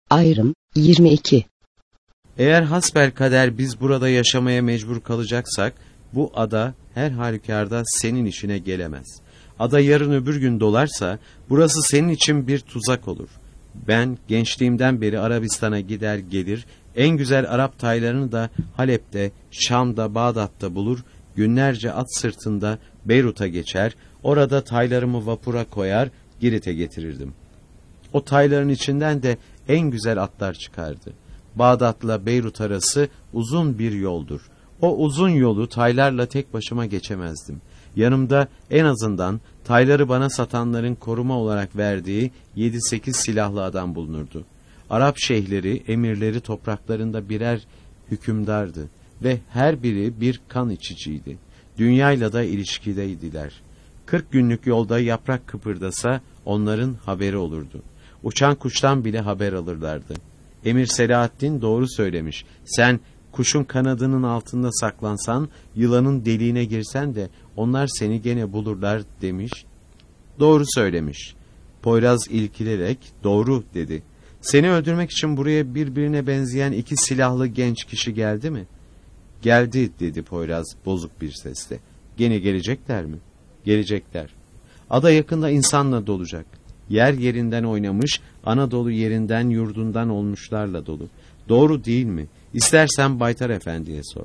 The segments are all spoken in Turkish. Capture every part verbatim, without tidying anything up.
Ayrım yirmi iki. Eğer hasbelkader biz burada yaşamaya mecbur kalacaksak, bu ada her halükarda senin işine gelemez. Ada yarın öbür gün dolarsa, burası senin için bir tuzak olur. Ben gençliğimden beri Arabistan'a gider gelir, en güzel Arap taylarını da Halep'te, Şam'da, Bağdat'ta bulur, günlerce at sırtında Beyrut'a geçer, orada taylarımı vapura koyar, Girit'e getirirdim. O tayların içinden de en güzel atlar çıkardı. Bağdat'la Beyrut arası uzun bir yoldur. O uzun yolu taylarla tek başıma geçemezdim. Yanımda en azından tayları bana satanların koruma olarak verdiği yedi sekiz silahlı adam bulunurdu. Arap şeyhleri, emirleri topraklarında birer hükümdardı ve her biri bir kan içiciydi. Dünyayla da ilişkideydiler. Kırk günlük yolda yaprak kıpırdasa onların haberi olurdu. Uçan kuştan bile haber alırlardı. Emir Selahaddin doğru söylemiş. Sen kuşun kanadının altında saklansan, yılanın deliğine girsen de onlar seni gene bulurlar demiş. Doğru söylemiş. Poyraz ilkilerek doğru dedi. Seni öldürmek için buraya birbirine benzeyen iki silahlı genç kişi geldi mi? Geldi dedi Poyraz bozuk bir sesle. Gene gelecekler mi? Gelecekler. Ada yakında insanla dolacak. Yer yerinden oynamış, Anadolu yerinden yurdundan olmuşlarla dolu. Doğru değil mi? İstersen Baytar Efendi'ye sor.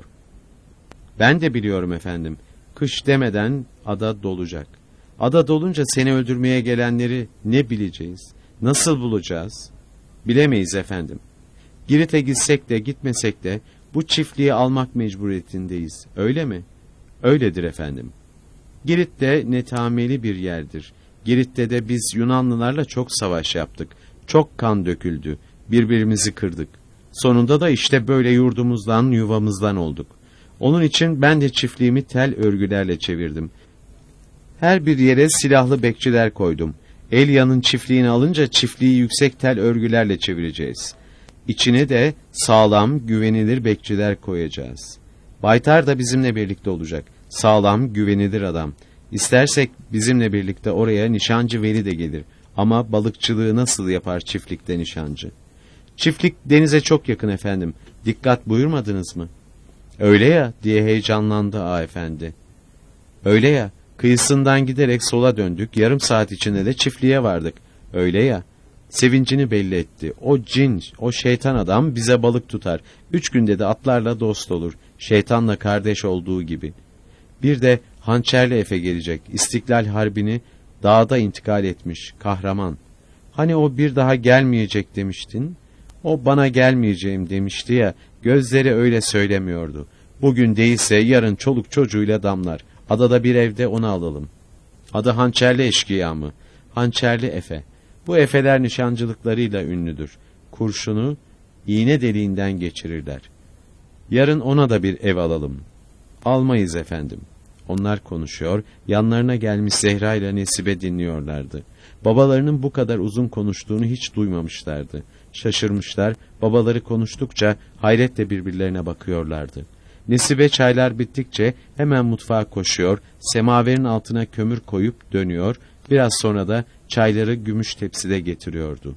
Ben de biliyorum efendim. Kış demeden ada dolacak. Ada dolunca seni öldürmeye gelenleri ne bileceğiz? Nasıl bulacağız? Bilemeyiz efendim. Girit'e gitsek de gitmesek de bu çiftliği almak mecburiyetindeyiz. Öyle mi? Öyledir efendim. Girit de netameli bir yerdir. Girit'te de biz Yunanlılarla çok savaş yaptık. Çok kan döküldü. Birbirimizi kırdık. Sonunda da işte böyle yurdumuzdan, yuvamızdan olduk. Onun için ben de çiftliğimi tel örgülerle çevirdim. Her bir yere silahlı bekçiler koydum. Elya'nın çiftliğini alınca çiftliği yüksek tel örgülerle çevireceğiz. İçine de sağlam, güvenilir bekçiler koyacağız. Baytar da bizimle birlikte olacak. Sağlam, güvenilir adam. İstersek bizimle birlikte oraya nişancı Veli de gelir. Ama balıkçılığı nasıl yapar çiftlikte nişancı? Çiftlik denize çok yakın efendim. Dikkat buyurmadınız mı? Öyle ya diye heyecanlandı ağa efendi. Öyle ya, kıyısından giderek sola döndük. Yarım saat içinde de çiftliğe vardık. Öyle ya. Sevincini belli etti. O cin, o şeytan adam bize balık tutar. Üç günde de atlarla dost olur. Şeytanla kardeş olduğu gibi. Bir de Hançerli Efe gelecek. İstiklal Harbi'ni dağda intikal etmiş. Kahraman. Hani o bir daha gelmeyecek demiştin? O bana gelmeyeceğim demişti ya. Gözleri öyle söylemiyordu. Bugün değilse yarın çoluk çocuğuyla damlar. Adada bir evde onu alalım. Adı Hançerli Eşkıya mı? Hançerli Efe. Bu efeler nişancılıklarıyla ünlüdür. Kurşunu iğne deliğinden geçirirler. Yarın ona da bir ev alalım. Almayız efendim. Onlar konuşuyor, yanlarına gelmiş Zehra ile Nesibe dinliyorlardı. Babalarının bu kadar uzun konuştuğunu hiç duymamışlardı. Şaşırmışlar, babaları konuştukça hayretle birbirlerine bakıyorlardı. Nesibe çaylar bittikçe hemen mutfağa koşuyor, semaverin altına kömür koyup dönüyor, biraz sonra da çayları gümüş tepside getiriyordu.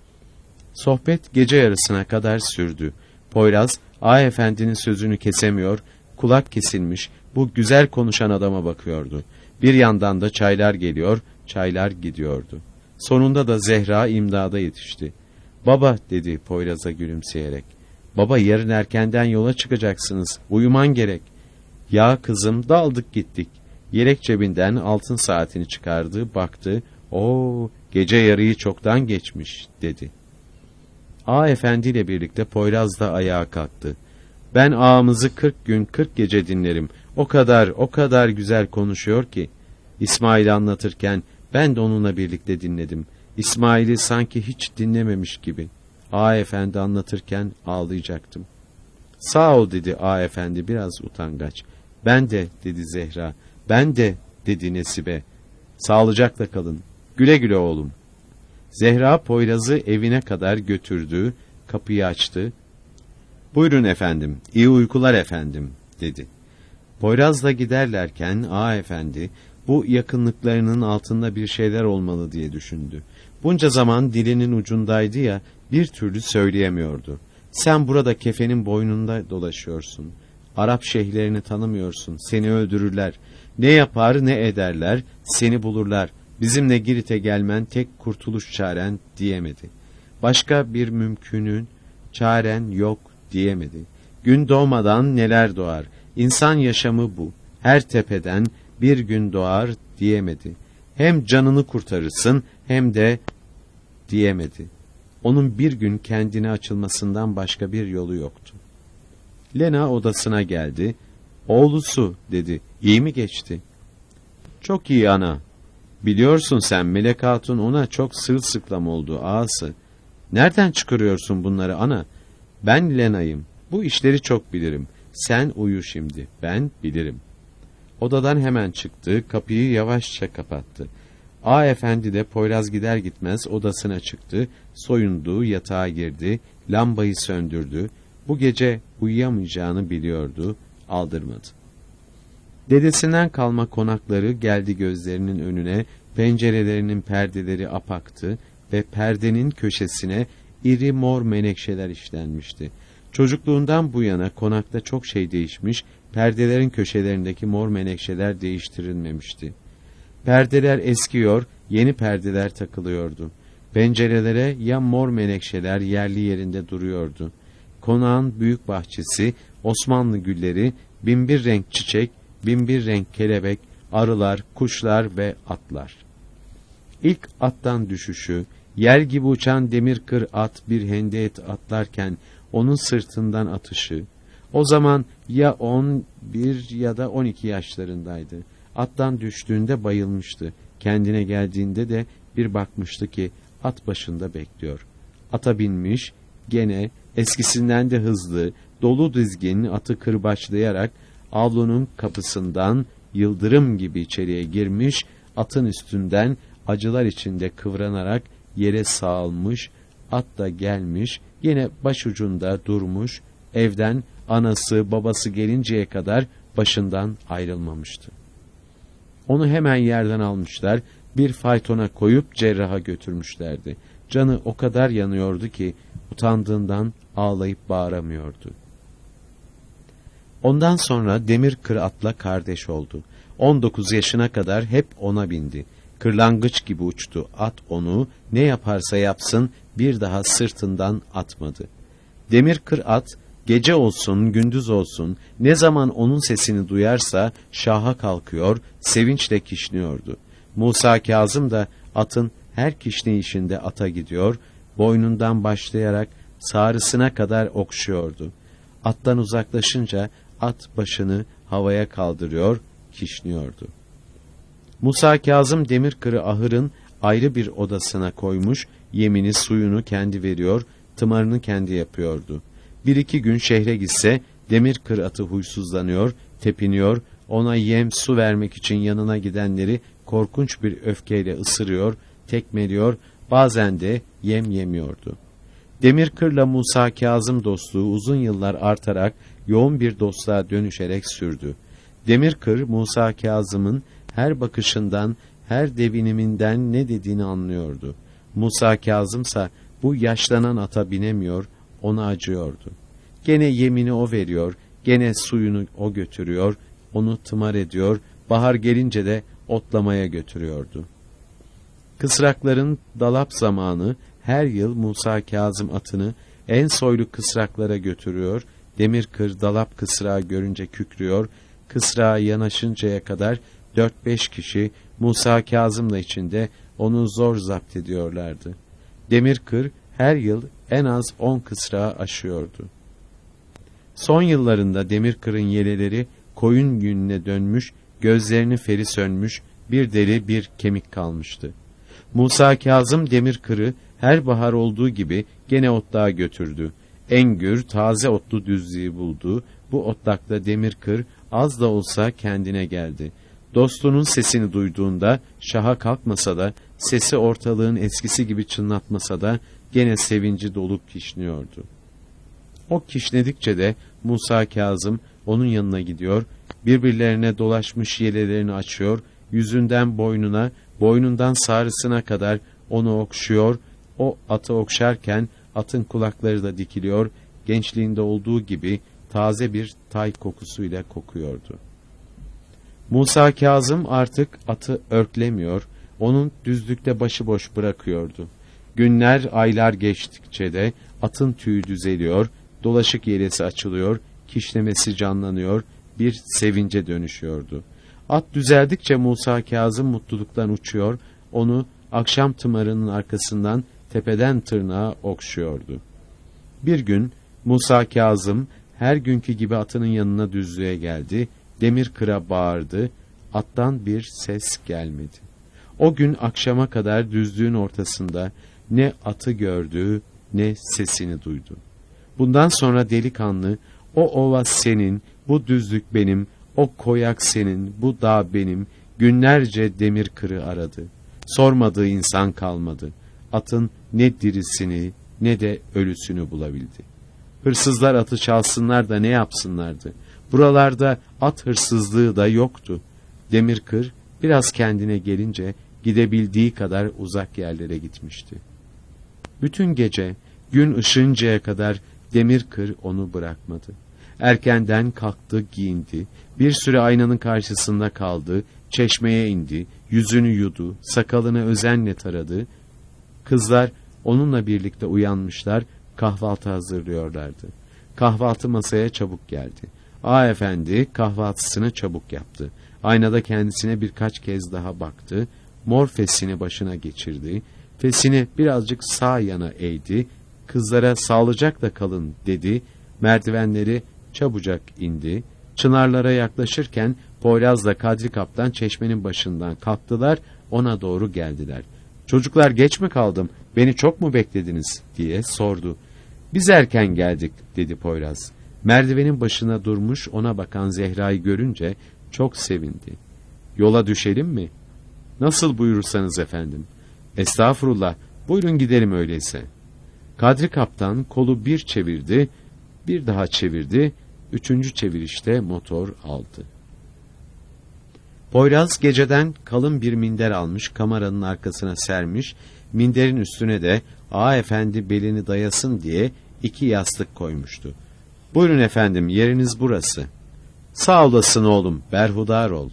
Sohbet gece yarısına kadar sürdü. Poyraz, ağa efendinin sözünü kesemiyor, kulak kesilmiş, bu güzel konuşan adama bakıyordu. Bir yandan da çaylar geliyor, çaylar gidiyordu. Sonunda da Zehra imdada yetişti. Baba dedi Poyraz'a gülümseyerek. Baba yarın erkenden yola çıkacaksınız, uyuman gerek. Ya kızım daldık gittik. Yelek cebinden altın saatini çıkardı, baktı. Oo, gece yarıyı çoktan geçmiş dedi. Ağa efendiyle birlikte Poyraz da ayağa kalktı. Ben ağamızı kırk gün kırk gece dinlerim. O kadar o kadar güzel konuşuyor ki. İsmail anlatırken ben de onunla birlikte dinledim. İsmail'i sanki hiç dinlememiş gibi. Ağa efendi anlatırken ağlayacaktım. Sağ ol dedi ağa efendi biraz utangaç. Ben de dedi Zehra. Ben de dedi Nesibe. Sağlıcakla kalın. Güle güle oğlum. Zehra Poyraz'ı evine kadar götürdü, kapıyı açtı. Buyurun efendim, iyi uykular efendim dedi. Poyraz'la giderlerken ağa efendi bu yakınlıklarının altında bir şeyler olmalı diye düşündü. Bunca zaman dilinin ucundaydı ya, bir türlü söyleyemiyordu. Sen burada kefenin boynunda dolaşıyorsun. Arap şeyhlerini tanımıyorsun. Seni öldürürler. Ne yapar ne ederler. Seni bulurlar. Bizimle Girit'e gelmen tek kurtuluş çaren diyemedi. Başka bir mümkünün çaren yok diyemedi. Gün doğmadan neler doğar. İnsan yaşamı bu. Her tepeden bir gün doğar diyemedi. Hem canını kurtarırsın hem de diyemedi. Onun bir gün kendine açılmasından başka bir yolu yoktu. Lena odasına geldi. Oğlusu dedi. İyi mi geçti? Çok iyi ana. Biliyorsun sen Melek Hatun ona çok sırılsıklam oldu ağası. Nereden çıkarıyorsun bunları ana? Ben Lena'yım. Bu işleri çok bilirim. Sen uyu şimdi. Ben bilirim. Odadan hemen çıktı. Kapıyı yavaşça kapattı. Ağa efendi de Poyraz gider gitmez odasına çıktı. Soyundu, yatağa girdi. Lambayı söndürdü. Bu gece uyuyamayacağını biliyordu. Aldırmadı. Dedesinden kalma konakları geldi gözlerinin önüne. Pencerelerinin perdeleri apaktı ve perdenin köşesine iri mor menekşeler işlenmişti. Çocukluğundan bu yana konakta çok şey değişmiş, perdelerin köşelerindeki mor menekşeler değiştirilmemişti. Perdeler eskiyor, yeni perdeler takılıyordu. Pencerelere ya mor menekşeler yerli yerinde duruyordu. Konağın büyük bahçesi, Osmanlı gülleri, binbir renk çiçek, binbir renk kelebek, arılar, kuşlar ve atlar. İlk attan düşüşü, yer gibi uçan demir kır at bir hendeye atlarken onun sırtından atışı, o zaman ya on bir ya da on iki yaşlarındaydı. Attan düştüğünde bayılmıştı. Kendine geldiğinde de bir bakmıştı ki at başında bekliyor. Ata binmiş, gene eskisinden de hızlı, dolu dizgin atı kırbaçlayarak avlunun kapısından yıldırım gibi içeriye girmiş, atın üstünden acılar içinde kıvranarak yere sağılmış, at da gelmiş, yine başucunda durmuş, evden anası babası gelinceye kadar başından ayrılmamıştı. Onu hemen yerden almışlar, bir faytona koyup cerraha götürmüşlerdi. Canı o kadar yanıyordu ki utandığından ağlayıp bağıramıyordu. Ondan sonra demir kır atla kardeş oldu. on dokuz yaşına kadar hep ona bindi. Kırlangıç gibi uçtu. At onu ne yaparsa yapsın bir daha sırtından atmadı. Demir kır at gece olsun gündüz olsun ne zaman onun sesini duyarsa şaha kalkıyor, sevinçle kişniyordu. Musa Kazım da atın her kişneyişinde ata gidiyor, boynundan başlayarak sağrısına kadar okşuyordu. Attan uzaklaşınca at başını havaya kaldırıyor, kişniyordu. Musa Kazım Demirkır'ı ahırın ayrı bir odasına koymuş, yemini suyunu kendi veriyor, tımarını kendi yapıyordu. Bir iki gün şehre gitse Demirkır atı huysuzlanıyor, tepiniyor, ona yem su vermek için yanına gidenleri korkunç bir öfkeyle ısırıyor, tekmeliyor, bazen de yem yemiyordu. Demirkır'la Musa Kazım dostluğu uzun yıllar artarak yoğun bir dostluğa dönüşerek sürdü. Demirkır, Musa Kazım'ın her bakışından, her deviniminden ne dediğini anlıyordu. Musa Kazım'sa bu yaşlanan ata binemiyor, ona acıyordu. Gene yemini o veriyor, gene suyunu o götürüyor, onu tımar ediyor, bahar gelince de otlamaya götürüyordu. Kısrakların dalap zamanı her yıl Musa Kazım atını en soylu kısraklara götürüyor, Demirkır dalap kısrağı görünce kükrüyor, kısrağa yanaşıncaya kadar dört beş kişi Musa Kazım'la içinde onu zor zapt ediyorlardı. Demirkır her yıl en az on kısrağı aşıyordu. Son yıllarında Demirkır'ın yeleleri koyun yününe dönmüş, gözlerini feri sönmüş, bir deri bir kemik kalmıştı. Musa Kazım Demirkır'ı her bahar olduğu gibi gene otluğa götürdü. Engür, taze otlu düzlüğü buldu. Bu otlakta Demirkır az da olsa kendine geldi. Dostunun sesini duyduğunda şaha kalkmasa da, sesi ortalığın eskisi gibi çınlatmasa da gene sevinci dolup kişniyordu. O kişnedikçe de Musa Kazım onun yanına gidiyor, birbirlerine dolaşmış yelelerini açıyor, yüzünden boynuna, boynundan sağrısına kadar onu okşuyor, o atı okşarken atın kulakları da dikiliyor, gençliğinde olduğu gibi taze bir tay kokusuyla kokuyordu. Musa Kazım artık atı örklemiyor, onun düzlükte başıboş bırakıyordu. Günler, aylar geçtikçe de atın tüyü düzeliyor, dolaşık yelesi açılıyor, kişnemesi canlanıyor, bir sevince dönüşüyordu. At düzeldikçe Musa Kazım mutluluktan uçuyor, onu akşam tımarının arkasından tepeden tırnağa okşuyordu. Bir gün Musa Kazım her günkü gibi atının yanına düzlüğe geldi, demir kıra bağırdı, attan bir ses gelmedi. O gün akşama kadar düzlüğün ortasında ne atı gördü ne sesini duydu. Bundan sonra delikanlı, o ova senin, bu düzlük benim, o koyak senin, bu dağ benim, günlerce demir kırı aradı. Sormadığı insan kalmadı. Atın ne dirisini ne de ölüsünü bulabildi. Hırsızlar atı çalsınlar da ne yapsınlardı? Buralarda at hırsızlığı da yoktu. Demirkır biraz kendine gelince gidebildiği kadar uzak yerlere gitmişti. Bütün gece gün ışıncaya kadar Demirkır onu bırakmadı. Erkenden kalktı, giyindi, bir süre aynanın karşısında kaldı, çeşmeye indi, yüzünü yudu, sakalını özenle taradı. Kızlar onunla birlikte uyanmışlar, kahvaltı hazırlıyorlardı. Kahvaltı masaya çabuk geldi. Ağa efendi kahvaltısını çabuk yaptı. Aynada kendisine birkaç kez daha baktı, mor fesini başına geçirdi, fesini birazcık sağ yana eğdi, kızlara sağlıcakla kalın dedi, merdivenleri çabucak indi, çınarlara yaklaşırken Poyraz'la Kadri Kaptan çeşmenin başından kalktılar, ona doğru geldiler. "Çocuklar geç mi kaldım, beni çok mu beklediniz?" diye sordu. "Biz erken geldik," dedi Poyraz. Merdivenin başına durmuş ona bakan Zehra'yı görünce çok sevindi. "Yola düşelim mi?" "Nasıl buyurursanız efendim." "Estağfurullah, buyurun gidelim öyleyse." Kadri Kaptan kolu bir çevirdi, bir daha çevirdi, üçüncü çevirişte motor aldı. Poyraz geceden kalın bir minder almış, kameranın arkasına sermiş, minderin üstüne de ağa efendi belini dayasın diye iki yastık koymuştu. "Buyurun efendim, yeriniz burası." "Sağ olasın oğlum, berhudar ol."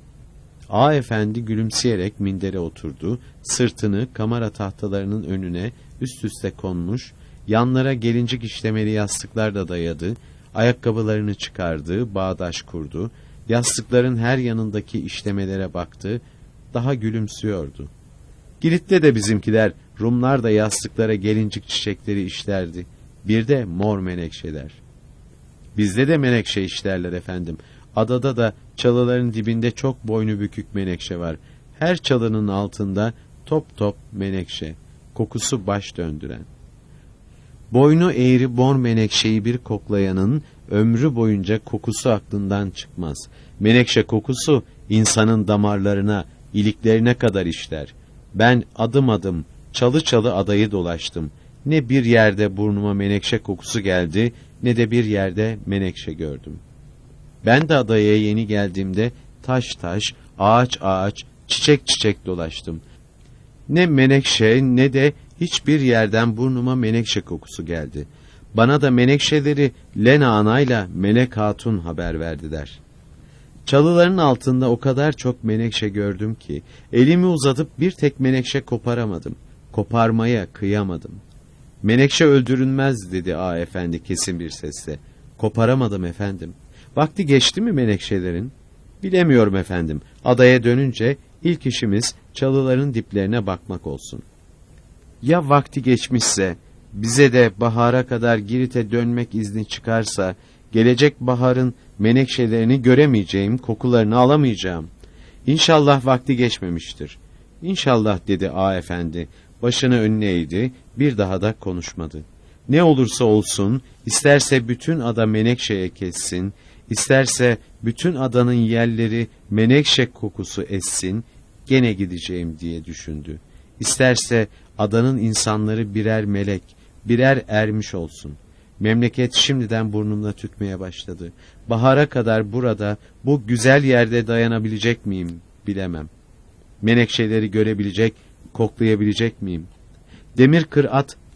Ağa efendi gülümseyerek mindere oturdu, sırtını kamera tahtalarının önüne üst üste konmuş, yanlara gelincik işlemeli yastıklar da dayadı, ayakkabılarını çıkardı, bağdaş kurdu, yastıkların her yanındaki işlemelere baktı, daha gülümsüyordu. Girit'te de bizimkiler, Rumlar da yastıklara gelincik çiçekleri işlerdi, bir de mor menekşeler. "Bizde de menekşe işlerler efendim. Adada da çalıların dibinde çok boynu bükük menekşe var. Her çalının altında top top menekşe, kokusu baş döndüren." Boynu eğri mor menekşeyi bir koklayanın ömrü boyunca kokusu aklından çıkmaz. Menekşe kokusu insanın damarlarına, iliklerine kadar işler. Ben adım adım, çalı çalı adayı dolaştım. Ne bir yerde burnuma menekşe kokusu geldi, ne de bir yerde menekşe gördüm. Ben de adaya yeni geldiğimde taş taş, ağaç ağaç, çiçek çiçek dolaştım. Ne menekşe ne de hiçbir yerden burnuma menekşe kokusu geldi. Bana da menekşeleri Lena Ana'yla Melek Hatun haber verdiler. Çalıların altında o kadar çok menekşe gördüm ki, elimi uzatıp bir tek menekşe koparamadım. Koparmaya kıyamadım. "Menekşe öldürülmez," dedi ağa efendi kesin bir sesle. "Koparamadım efendim." "Vakti geçti mi menekşelerin?" "Bilemiyorum efendim. Adaya dönünce ilk işimiz çalıların diplerine bakmak olsun." "Ya vakti geçmişse, bize de bahara kadar Girit'e dönmek izni çıkarsa, gelecek baharın menekşelerini göremeyeceğim, kokularını alamayacağım." "İnşallah vakti geçmemiştir." "İnşallah," dedi ağa efendi. Başını önüne eğdi, bir daha da konuşmadı. "Ne olursa olsun, isterse bütün ada menekşeye kessin, isterse bütün adanın yerleri menekşe kokusu essin, gene gideceğim," diye düşündü. "İsterse adanın insanları birer melek, birer ermiş olsun. Memleket şimdiden burnumda tütmeye başladı. Bahara kadar burada, bu güzel yerde dayanabilecek miyim, bilemem. Menekşeleri görebilecek, koklayabilecek miyim? Demir kır at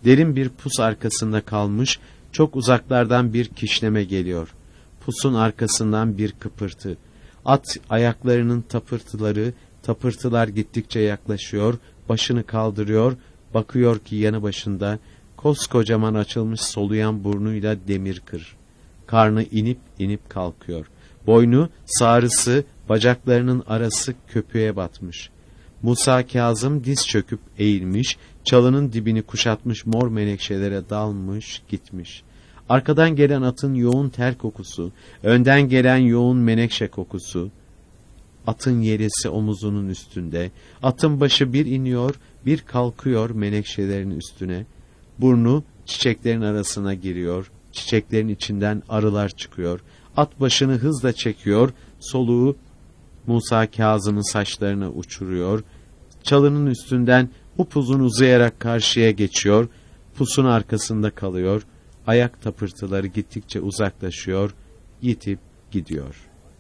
Derin bir pus arkasında kalmış, çok uzaklardan bir kişneme geliyor. Pusun arkasından bir kıpırtı. At ayaklarının tapırtıları, tapırtılar gittikçe yaklaşıyor, başını kaldırıyor, bakıyor ki yanı başında koskocaman açılmış soluyan burnuyla Demirkır. Karnı inip inip kalkıyor. Boynu, sağrısı, bacaklarının arası köpüğe batmış. Musa Kazım diz çöküp eğilmiş, çalının dibini kuşatmış mor menekşelere dalmış gitmiş. Arkadan gelen atın yoğun ter kokusu, önden gelen yoğun menekşe kokusu. Atın yelesi omuzunun üstünde, atın başı bir iniyor, bir kalkıyor menekşelerin üstüne. Burnu çiçeklerin arasına giriyor, çiçeklerin içinden arılar çıkıyor. At başını hızla çekiyor, soluğu Musa Kazım'ın saçlarını uçuruyor. Çalının üstünden upuzun uzayarak karşıya geçiyor, pusun arkasında kalıyor. Ayak tapırtıları gittikçe uzaklaşıyor, yitip gidiyor.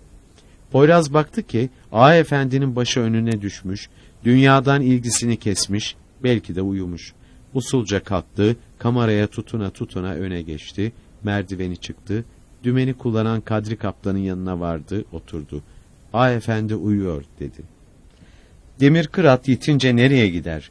Poyraz baktı ki Ağa Efendi'nin başı önüne düşmüş, dünyadan ilgisini kesmiş, belki de uyumuş. Usulca kalktı, kameraya tutuna tutuna öne geçti, merdiveni çıktı, dümeni kullanan Kadri Kaplan'ın yanına vardı, oturdu. Ağa Efendi uyuyor dedi. Demirkır at yitince nereye gider?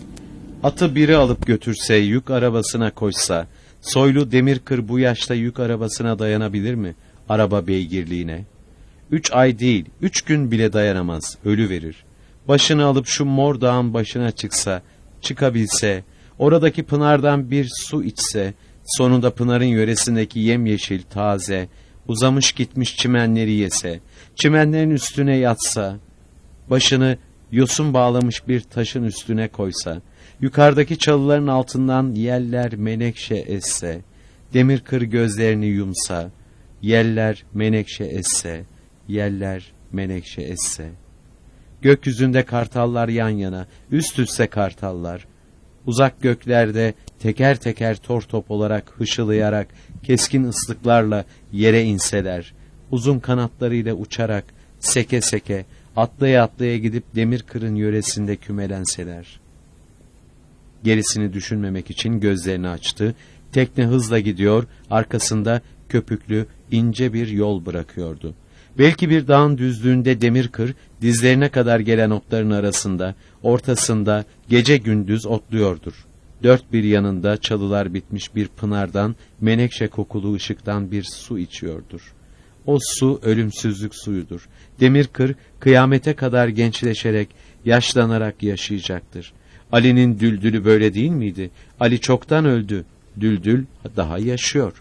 Atı biri alıp götürse, yük arabasına koşsa, soylu Demirkır bu yaşta yük arabasına dayanabilir mi? Araba beygirliğine. Üç ay değil, üç gün bile dayanamaz, ölü verir. Başını alıp şu mor dağın başına çıksa, çıkabilse, oradaki pınardan bir su içse, sonunda pınarın yöresindeki yemyeşil, taze, uzamış gitmiş çimenleri yese, çimenlerin üstüne yatsa, başını yosun bağlamış bir taşın üstüne koysa, yukarıdaki çalıların altından yeller menekşe esse, Demirkır gözlerini yumsa, yeller menekşe esse, yeller menekşe esse. Gökyüzünde kartallar yan yana, üst üste kartallar, uzak göklerde teker teker tor top olarak hışılayarak, keskin ıslıklarla yere inseler, uzun kanatlarıyla uçarak, seke seke, atlaya atlaya gidip Demirkır'ın yöresinde kümelenseler. Gerisini düşünmemek için gözlerini açtı, tekne hızla gidiyor, arkasında köpüklü, ince bir yol bırakıyordu. Belki bir dağın düzlüğünde Demirkır, dizlerine kadar gelen otların arasında, ortasında gece gündüz otluyordur. Dört bir yanında çalılar bitmiş bir pınardan, menekşe kokulu ışıktan bir su içiyordur. O su ölümsüzlük suyudur. Demirkır kıyamete kadar gençleşerek, yaşlanarak yaşayacaktır. Ali'nin Düldül'ü böyle değil miydi? Ali çoktan öldü. Düldül daha yaşıyor.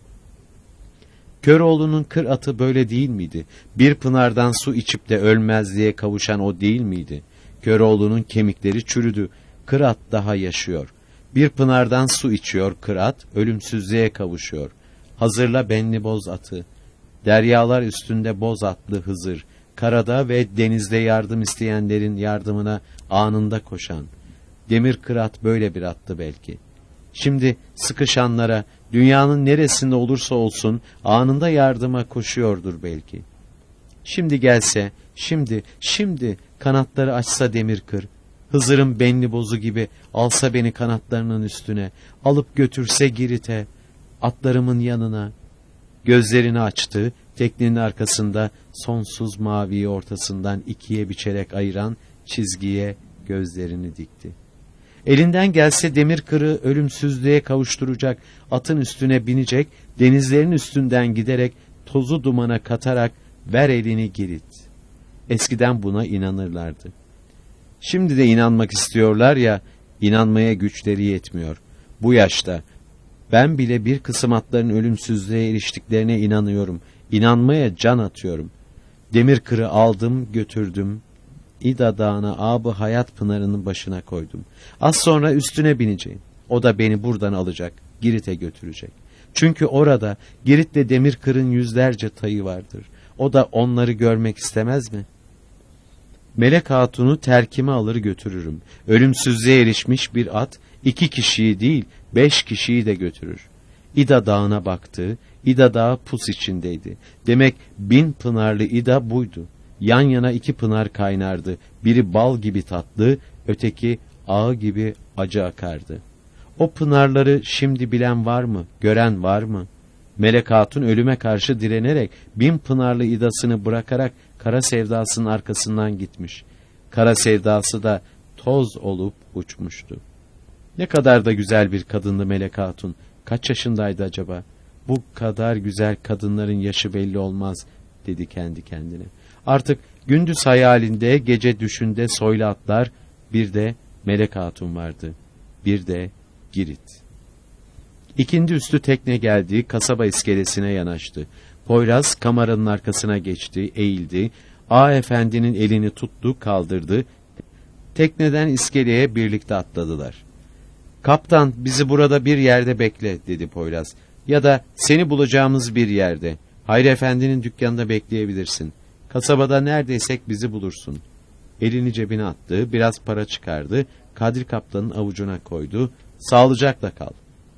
Köroğlu'nun kır atı böyle değil miydi? Bir pınardan su içip de ölmezliğe kavuşan o değil miydi? Köroğlu'nun kemikleri çürüdü. Kır at daha yaşıyor. Bir pınardan su içiyor kır at, ölümsüzlüğe kavuşuyor. Hazırla benli boz atı. Deryalar üstünde boz atlı Hızır, karada ve denizde yardım isteyenlerin yardımına anında koşan. Demirkır at böyle bir attı belki. Şimdi sıkışanlara, dünyanın neresinde olursa olsun anında yardıma koşuyordur belki. Şimdi gelse, şimdi, şimdi kanatları açsa Demirkır, Hızır'ın benli bozu gibi alsa beni kanatlarının üstüne, alıp götürse Girit'e, atlarımın yanına. Gözlerini açtı, teknenin arkasında sonsuz maviyi ortasından ikiye biçerek ayıran çizgiye gözlerini dikti. Elinden gelse Demirkır'ı ölümsüzlüğe kavuşturacak, atın üstüne binecek, denizlerin üstünden giderek, tozu dumana katarak, ver elini Girit. Eskiden buna inanırlardı. Şimdi de inanmak istiyorlar ya, inanmaya güçleri yetmiyor. Bu yaşta, ben bile bir kısım atların ölümsüzlüğe eriştiklerine inanıyorum, inanmaya can atıyorum. Demirkır'ı aldım, götürdüm, İda Dağı'na Ab-ı Hayat Pınarı'nın başına koydum. Az sonra üstüne bineceğim. O da beni buradan alacak, Girit'e götürecek. Çünkü orada Girit'le Demirkır'ın yüzlerce tayı vardır. O da onları görmek istemez mi? Melek Hatun'u terkime alır götürürüm. Ölümsüzlüğe erişmiş bir at, iki kişiyi değil, beş kişiyi de götürür. İda Dağı'na baktı, İda Dağı pus içindeydi. Demek bin pınarlı İda buydu. Yan yana iki pınar kaynardı. Biri bal gibi tatlı, öteki ağı gibi acı akardı. O pınarları şimdi bilen var mı, gören var mı? Melek Hatun ölüme karşı direnerek bin pınarlı idasını bırakarak kara sevdasının arkasından gitmiş. Kara sevdası da toz olup uçmuştu. Ne kadar da güzel bir kadındı Melek Hatun. Kaç yaşındaydı acaba? Bu kadar güzel kadınların yaşı belli olmaz, dedi kendi kendine. Artık gündüz hayalinde, gece düşünde soylu atlar, bir de Melek Hatun vardı. Bir de Girit. İkindi üstü tekne geldi, kasaba iskelesine yanaştı. Poyraz kameranın arkasına geçti, eğildi. Ağa efendinin elini tuttu, kaldırdı. Tekneden iskeleye birlikte atladılar. "Kaptan, bizi burada bir yerde bekle," dedi Poyraz. "Ya da seni bulacağımız bir yerde. Hayri Efendi'nin dükkanında bekleyebilirsin. Kasabada neredeysek bizi bulursun." Elini cebine attı, biraz para çıkardı. Kadri Kaptan'ın avucuna koydu. "Sağlıcakla kal."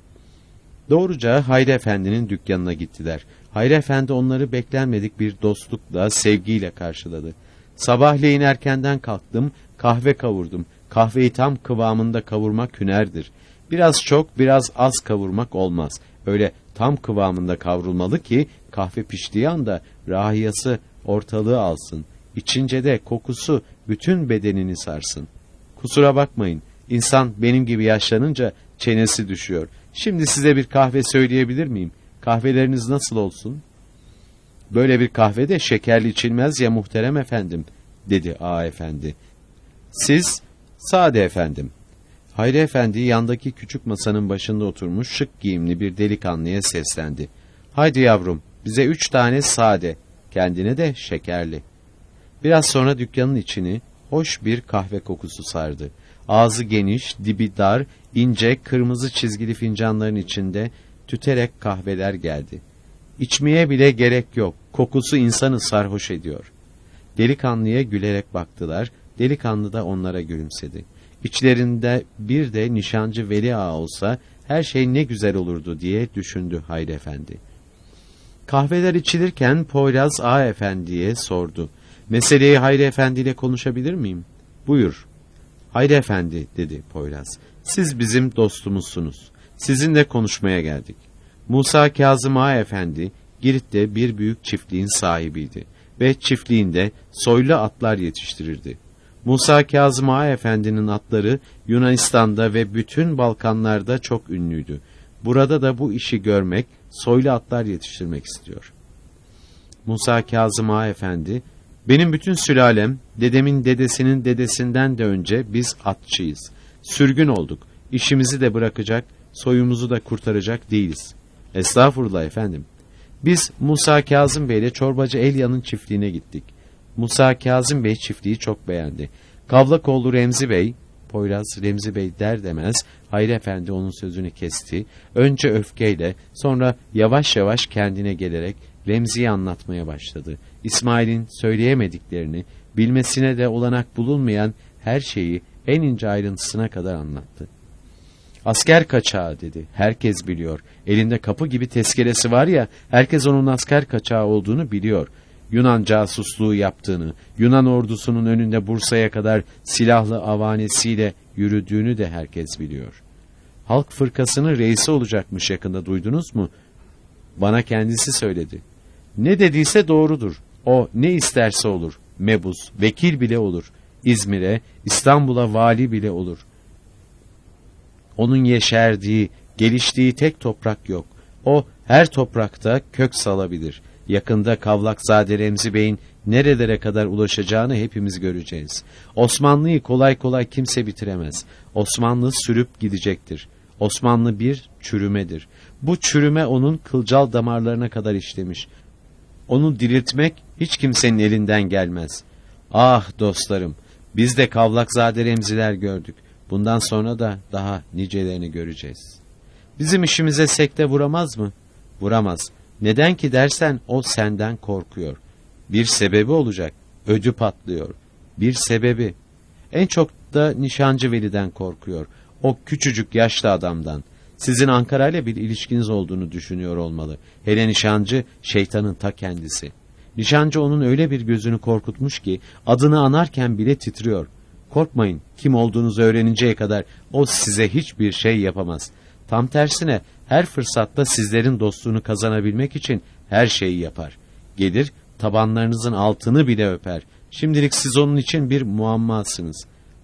Doğruca Hayri Efendi'nin dükkanına gittiler. Hayri Efendi onları beklenmedik bir dostlukla, sevgiyle karşıladı. "Sabahleyin erkenden kalktım, kahve kavurdum. Kahveyi tam kıvamında kavurmak hünerdir. Biraz çok, biraz az kavurmak olmaz. Öyle tam kıvamında kavrulmalı ki kahve piştiği anda rahiyası ortalığı alsın. İçince de kokusu bütün bedenini sarsın. Kusura bakmayın, insan benim gibi yaşlanınca çenesi düşüyor. Şimdi size bir kahve söyleyebilir miyim? Kahveleriniz nasıl olsun?" "Böyle bir kahve de şekerli içilmez ya muhterem efendim," dedi Ağa Efendi. "Siz?" "Sade efendim." Hayri Efendi yandaki küçük masanın başında oturmuş şık giyimli bir delikanlıya seslendi. "Haydi yavrum, bize üç tane sade, kendine de şekerli." Biraz sonra dükkanın içini hoş bir kahve kokusu sardı. Ağzı geniş, dibi dar, ince, kırmızı çizgili fincanların içinde tüterek kahveler geldi. İçmeye bile gerek yok, kokusu insanı sarhoş ediyor. Delikanlıya gülerek baktılar, delikanlı da onlara gülümsedi. İçlerinde bir de nişancı Veli Ağa olsa her şey ne güzel olurdu diye düşündü Hayri Efendi. Kahveler içilirken Poyraz Ağa Efendi'ye sordu. "Meseleyi Hayri Efendi ile konuşabilir miyim?" "Buyur." "Hayri Efendi," dedi Poyraz, "siz bizim dostumuzsunuz. Sizinle konuşmaya geldik. Musa Kazım Ağa Efendi, Girit'te bir büyük çiftliğin sahibiydi ve çiftliğinde soylu atlar yetiştirirdi. Musa Kazım Ağa Efendi'nin atları Yunanistan'da ve bütün Balkanlarda çok ünlüydü. Burada da bu işi görmek, soylu atlar yetiştirmek istiyor." Musa Kazım Ağa Efendi, "Benim bütün sülalem, dedemin dedesinin dedesinden de önce biz atçıyız. Sürgün olduk, işimizi de bırakacak, soyumuzu da kurtaracak değiliz." "Estağfurullah efendim." "Biz Musa Kazım Bey ile Çorbacı Elya'nın çiftliğine gittik. Musa Kazım Bey çiftliği çok beğendi. Kavlakoğlu Remzi Bey," Poyraz Remzi Bey der demez Hayri Efendi onun sözünü kesti. Önce öfkeyle, sonra yavaş yavaş kendine gelerek Remzi'yi anlatmaya başladı. İsmail'in söyleyemediklerini, bilmesine de olanak bulunmayan her şeyi en ince ayrıntısına kadar anlattı. "Asker kaçağı," dedi. "Herkes biliyor. Elinde kapı gibi tezkeresi var ya, herkes onun asker kaçağı olduğunu biliyor. Yunan casusluğu yaptığını, Yunan ordusunun önünde Bursa'ya kadar silahlı avanesiyle yürüdüğünü de herkes biliyor. Halk fırkasının reisi olacakmış yakında, duydunuz mu? Bana kendisi söyledi. Ne dediyse doğrudur. O ne isterse olur. Mebus, vekil bile olur. İzmir'e, İstanbul'a vali bile olur. Onun yeşerdiği, geliştiği tek toprak yok. O her toprakta kök salabilir. Yakında Kavlakzade Remzi Bey'in nerelere kadar ulaşacağını hepimiz göreceğiz. Osmanlı'yı kolay kolay kimse bitiremez. Osmanlı sürüp gidecektir. Osmanlı bir çürümedir. Bu çürüme onun kılcal damarlarına kadar işlemiş. Onu diriltmek hiç kimsenin elinden gelmez. Ah dostlarım, biz de Kavlakzade Remziler gördük. Bundan sonra da daha nicelerini göreceğiz. Bizim işimize sekte vuramaz mı? Vuramaz. Neden ki dersen, o senden korkuyor. Bir sebebi olacak. Ödü patlıyor. Bir sebebi. En çok da Nişancı Veli'den korkuyor. O küçücük yaşlı adamdan. Sizin Ankara ile bir ilişkiniz olduğunu düşünüyor olmalı. Hele Nişancı şeytanın ta kendisi. Nişancı onun öyle bir gözünü korkutmuş ki adını anarken bile titriyor. Korkmayın, kim olduğunuzu öğreninceye kadar o size hiçbir şey yapamaz. Tam tersine her fırsatta sizlerin dostluğunu kazanabilmek için her şeyi yapar. Gelir, tabanlarınızın altını bile öper. Şimdilik siz onun için bir muammasınız.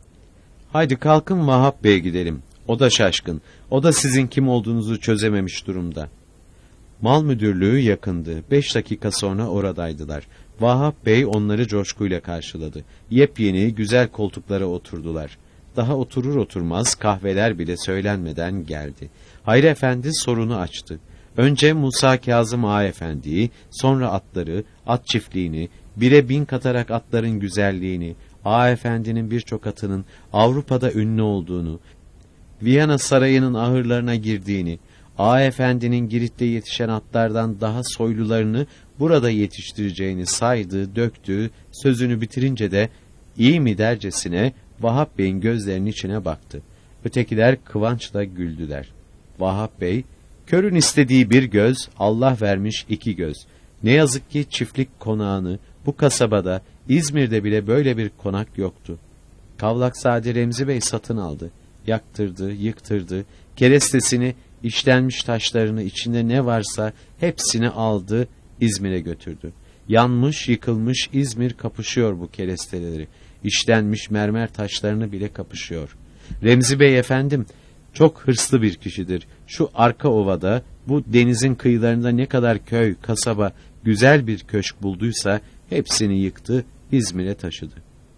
Haydi kalkın Vahap Bey'e gidelim. O da şaşkın. O da sizin kim olduğunuzu çözememiş durumda. Mal müdürlüğü yakındı. Beş dakika sonra oradaydılar. Vahap Bey onları coşkuyla karşıladı. Yepyeni, güzel koltuklara oturdular. Daha oturur oturmaz kahveler bile söylenmeden geldi. Hayri Efendi sorunu açtı. Önce Musa Kazım Ağa Efendi'yi, sonra atları, at çiftliğini, bire bin katarak atların güzelliğini, Ağa Efendi'nin birçok atının Avrupa'da ünlü olduğunu, Viyana sarayının ahırlarına girdiğini, Ağa Efendi'nin Girit'te yetişen atlardan daha soylularını burada yetiştireceğini saydı, döktü, sözünü bitirince de iyi mi dercesine Vahap Bey'in gözlerinin içine baktı. Ötekiler kıvançla güldüler. Vahap Bey, körün istediği bir göz, Allah vermiş iki göz. Ne yazık ki çiftlik konağını bu kasabada, İzmir'de bile böyle bir konak yoktu. Kavlaksade Remzi Bey satın aldı. Yaktırdı, yıktırdı, kerestesini, işlenmiş taşlarını, içinde ne varsa hepsini aldı, İzmir'e götürdü. Yanmış, yıkılmış İzmir kapışıyor bu keresteleri. İşlenmiş mermer taşlarını bile kapışıyor. Remzi Bey efendim, çok hırslı bir kişidir. Şu arka ovada, bu denizin kıyılarında ne kadar köy, kasaba, güzel bir köşk bulduysa, hepsini yıktı, İzmir'e taşıdı.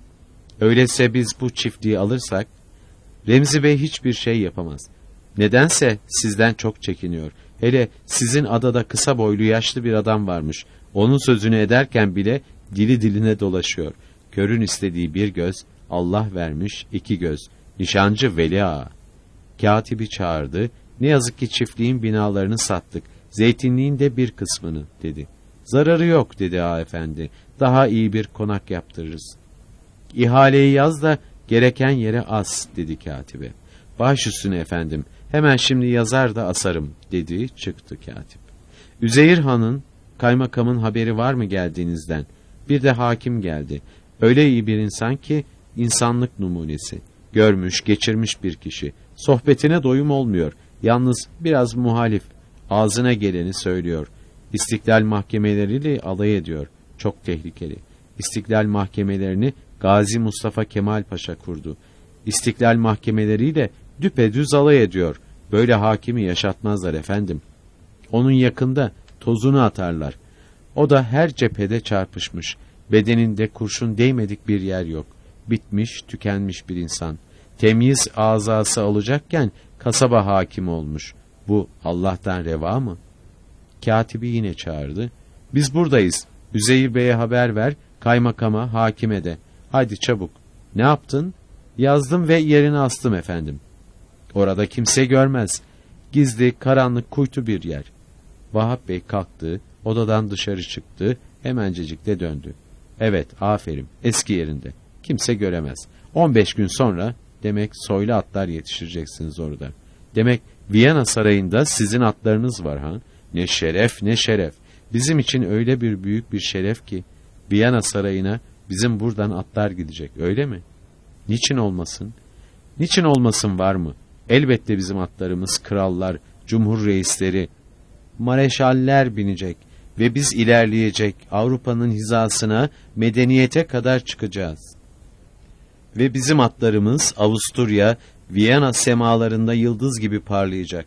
Öyleyse biz bu çiftliği alırsak, Remzi Bey hiçbir şey yapamaz. Nedense sizden çok çekiniyor. Hele sizin adada kısa boylu yaşlı bir adam varmış. Onun sözünü ederken bile dili diline dolaşıyor. Körün istediği bir göz, Allah vermiş iki göz. Nişancı Veli Ağa. Katibi çağırdı. Ne yazık ki çiftliğin binalarını sattık. Zeytinliğin de bir kısmını dedi. Zararı yok dedi Ağa Efendi. Daha iyi bir konak yaptırırız. İhaleyi yaz da gereken yere as dedi katibe. Baş üstüne efendim. Hemen şimdi yazar da asarım dedi, çıktı katip. Üzeyir Han'ın, kaymakamın haberi var mı geldiğinizden? Bir de hakim geldi. Öyle iyi bir insan ki insanlık numunesi. Görmüş, geçirmiş bir kişi. Sohbetine doyum olmuyor. Yalnız biraz muhalif. Ağzına geleni söylüyor. İstiklal mahkemeleriyle alay ediyor. Çok tehlikeli. İstiklal mahkemelerini Gazi Mustafa Kemal Paşa kurdu. İstiklal mahkemeleriyle düpedüz alay ediyor. Böyle hakimi yaşatmazlar efendim. Onun yakında tozunu atarlar. O da her cephede çarpışmış. Bedeninde kurşun değmedik bir yer yok. Bitmiş, tükenmiş bir insan. Temyiz azası alacakken kasaba hakimi olmuş. Bu Allah'tan reva mı? Katibi yine çağırdı. Biz buradayız. Üzeyir Bey'e haber ver, kaymakama, hakime de. Haydi çabuk. Ne yaptın? Yazdım ve yerine astım efendim. Orada kimse görmez. Gizli, karanlık, kuytu bir yer. Vahap Bey kalktı, odadan dışarı çıktı, hemencecik de döndü. Evet, aferin, eski yerinde. Kimse göremez. On beş gün sonra, demek soylu atlar yetiştireceksiniz orada. Demek Viyana sarayında sizin atlarınız var ha? Ne şeref, ne şeref. Bizim için öyle bir büyük bir şeref ki, Viyana sarayına bizim buradan atlar gidecek, öyle mi? Niçin olmasın? Niçin olmasın var mı? Elbette bizim atlarımız krallar, cumhur reisleri, mareşaller binecek ve biz ilerleyecek, Avrupa'nın hizasına, medeniyete kadar çıkacağız. Ve bizim atlarımız Avusturya, Viyana semalarında yıldız gibi parlayacak.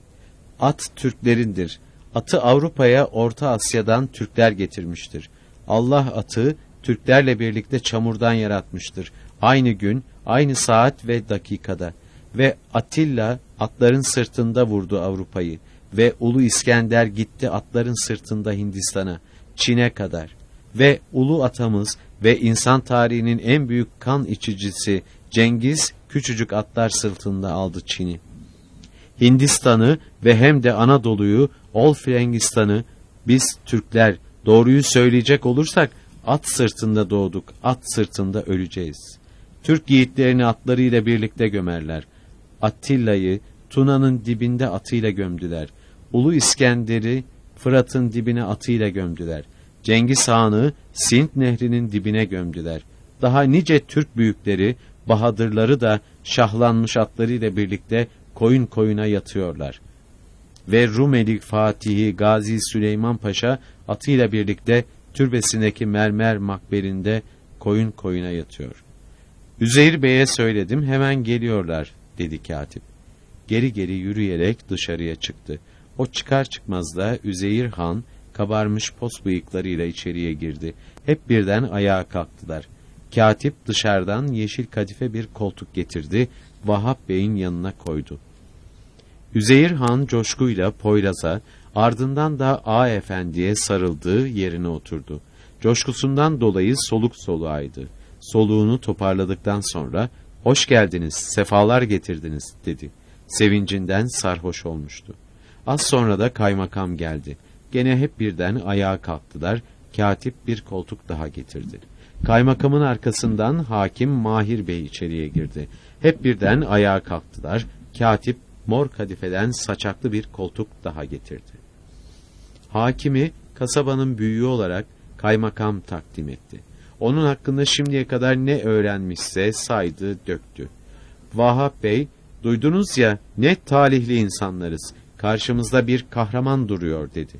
At Türklerindir. Atı Avrupa'ya, Orta Asya'dan Türkler getirmiştir. Allah atı Türklerle birlikte çamurdan yaratmıştır. Aynı gün, aynı saat ve dakikada. Ve Atilla atların sırtında vurdu Avrupa'yı. Ve Ulu İskender gitti atların sırtında Hindistan'a, Çin'e kadar. Ve ulu atamız ve insan tarihinin en büyük kan içicisi Cengiz, küçücük atlar sırtında aldı Çin'i. Hindistan'ı ve hem de Anadolu'yu, Olfengistan'ı biz Türkler doğruyu söyleyecek olursak at sırtında doğduk, at sırtında öleceğiz. Türk yiğitlerini atlarıyla birlikte gömerler. Attilla'yı Tuna'nın dibinde atıyla gömdüler. Ulu İskender'i Fırat'ın dibine atıyla gömdüler. Cengiz Han'ı Sint nehrinin dibine gömdüler. Daha nice Türk büyükleri bahadırları da şahlanmış atlarıyla birlikte koyun koyuna yatıyorlar. Ve Rumeli Fatihi Gazi Süleyman Paşa atıyla birlikte türbesindeki mermer makberinde koyun koyuna yatıyor. Üzeyir Bey'e söyledim, hemen geliyorlar, dedi katip. Geri geri yürüyerek dışarıya çıktı. O çıkar çıkmaz da Üzeyir Han kabarmış pos bıyıklarıyla içeriye girdi. Hep birden ayağa kalktılar. Katip dışarıdan yeşil kadife bir koltuk getirdi, Vahap Bey'in yanına koydu. Üzeyir Han coşkuyla Poyraz'a, ardından da Ağa Efendi'ye sarıldığı yerine oturdu. Coşkusundan dolayı soluk soluğaydı. Soluğunu toparladıktan sonra, "Hoş geldiniz, sefalar getirdiniz," dedi. Sevincinden sarhoş olmuştu. Az sonra da kaymakam geldi. Gene hep birden ayağa kalktılar, katip bir koltuk daha getirdi. Kaymakamın arkasından hakim Mahir Bey içeriye girdi. Hep birden ayağa kalktılar, katip mor kadifeden saçaklı bir koltuk daha getirdi. Hakimi kasabanın büyüğü olarak kaymakam takdim etti. Onun hakkında şimdiye kadar ne öğrenmişse saydı, döktü. Vahap Bey, "Duydunuz ya, ne talihli insanlarız. Karşımızda bir kahraman duruyor," dedi.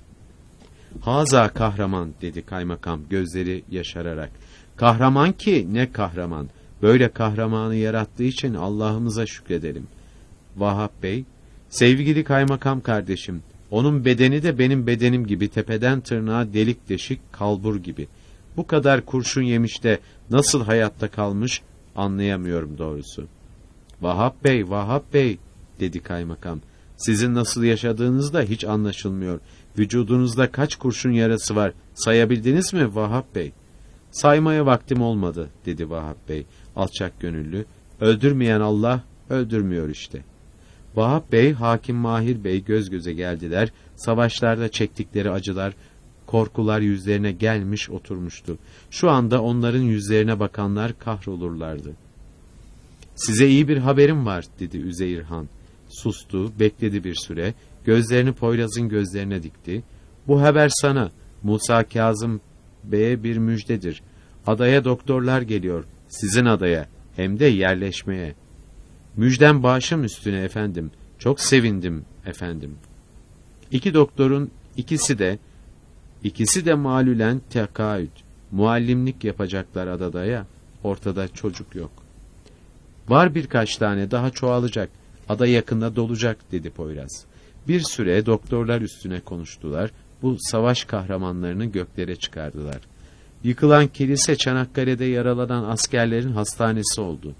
"Haza kahraman," dedi kaymakam gözleri yaşararak. "Kahraman ki ne kahraman. Böyle kahramanı yarattığı için Allah'ımıza şükredelim." Vahap Bey, "Sevgili kaymakam kardeşim, onun bedeni de benim bedenim gibi tepeden tırnağa delik deşik, kalbur gibi. Bu kadar kurşun yemiş de nasıl hayatta kalmış anlayamıyorum doğrusu." "Vahap Bey, Vahap Bey," dedi kaymakam, "sizin nasıl yaşadığınız da hiç anlaşılmıyor. Vücudunuzda kaç kurşun yarası var, sayabildiniz mi Vahap Bey?" "Saymaya vaktim olmadı," dedi Vahap Bey, alçak gönüllü. "Öldürmeyen Allah öldürmüyor işte." Vahap Bey, hakim Mahir Bey göz göze geldiler. Savaşlarda çektikleri acılar, korkular yüzlerine gelmiş oturmuştu. Şu anda onların yüzlerine bakanlar kahrolurlardı. "Size iyi bir haberim var," dedi Üzeyir Han. Sustu, bekledi bir süre, gözlerini Poyraz'ın gözlerine dikti. "Bu haber sana, Musa Kazım Bey'e bir müjdedir. Adaya doktorlar geliyor, sizin adaya, hem de yerleşmeye." "Müjdem başım üstüne efendim, çok sevindim efendim." İki doktorun ikisi de, ikisi de malülen tekaüt, muallimlik yapacaklar adada ya, ortada çocuk yok. "Var birkaç tane, daha çoğalacak, ada yakında dolacak," dedi Poyraz. Bir süre doktorlar üstüne konuştular, bu savaş kahramanlarını göklere çıkardılar. Yıkılan kilise Çanakkale'de yaralanan askerlerin hastanesi oldu.